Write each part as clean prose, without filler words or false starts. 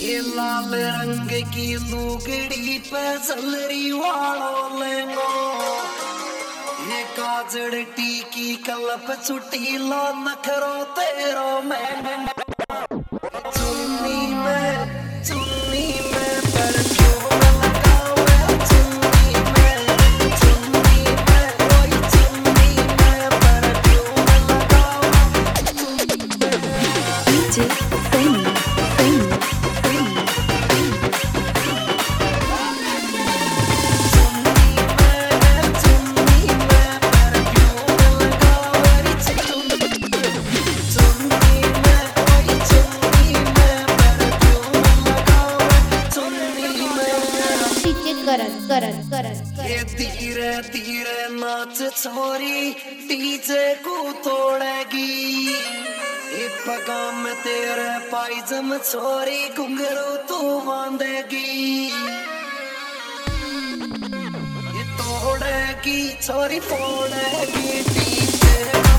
ये लाल रंग की लुगड़ी पे झलरी वालो लेंगो, ये काजड़ टीकी कलप छुट्टी लो नखरो तेरो मैं चुन्नी में परफ्यूम लगावे चुन्नी में कोई चुन्नी में परफ्यूम लगावे DJ Fame धीरे धीरे नाच छोरी डीजे को तोड़ेगी, ये पगा में तेरे पायजम छोरी घुंघरू तू बांधेगी, ये तोड़ेगी छोरी फोड़ेगी डीजे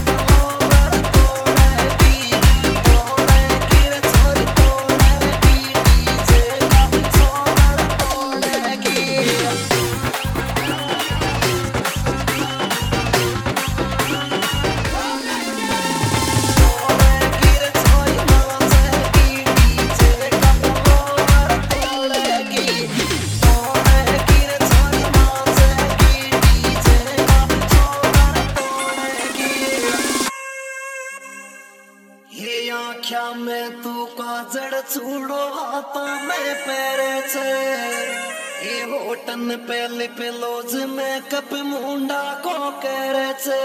आख्या में तू काजड़ चूड़ो हाथा में पैरे छे, ये होटन पे लिप लोज में कप मुंडा को करे छे,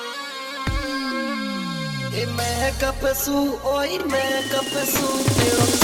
ये मैं कप सू तेरो